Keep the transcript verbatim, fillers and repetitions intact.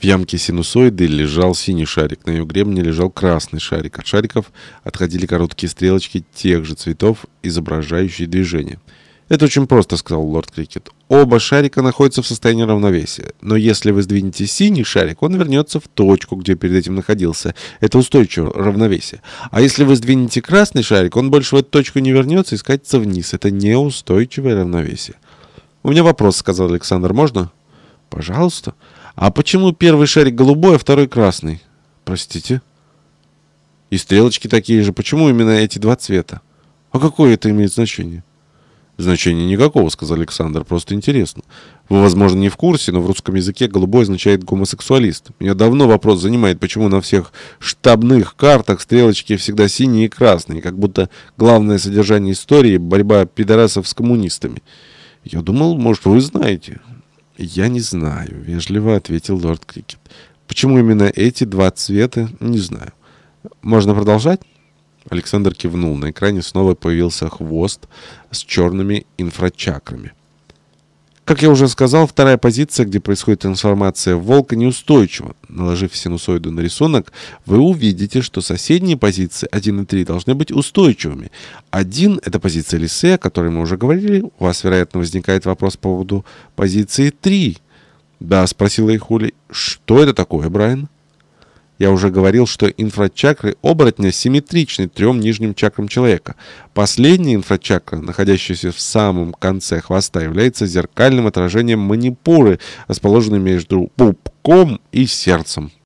В ямке синусоиды лежал синий шарик, на ее гребне лежал красный шарик. От шариков отходили короткие стрелочки тех же цветов, изображающие движение. «Это очень просто», — сказал лорд Крикет. «Оба шарика находятся в состоянии равновесия. Но если вы сдвинете синий шарик, он вернется в точку, где перед этим находился. Это устойчивое равновесие. А если вы сдвинете красный шарик, он больше в эту точку не вернется и скатится вниз. Это неустойчивое равновесие». «У меня вопрос», — сказал Александр. «Можно?» «Пожалуйста». «А почему первый шарик голубой, а второй красный?» «Простите?» «И стрелочки такие же. Почему именно эти два цвета?» «А какое это имеет значение?» «Значения никакого», — сказал Александр. «Просто интересно. Вы, возможно, не в курсе, но в русском языке голубой означает гомосексуалист. Меня давно вопрос занимает, почему на всех штабных картах стрелочки всегда синие и красные, как будто главное содержание истории — борьба пидорасов с коммунистами. Я думал, может, вы знаете». «Я не знаю», — вежливо ответил лорд Крикет. «Почему именно эти два цвета, не знаю. Можно продолжать?» Александр кивнул. На экране снова появился хвост с черными инфрачакрами. Как я уже сказал, вторая позиция, где происходит трансформация волка, неустойчива. Наложив синусоиду на рисунок, вы увидите, что соседние позиции один и три должны быть устойчивыми. один — это позиция лисы, о которой мы уже говорили. У вас, вероятно, возникает вопрос по поводу позиции три. «Да», — спросила Ихули. «Что это такое, Брайан?» Я уже говорил, что инфрачакры оборотня симметричны трем нижним чакрам человека. Последняя инфрачакра, находящаяся в самом конце хвоста, является зеркальным отражением манипуры, расположенной между пупком и сердцем.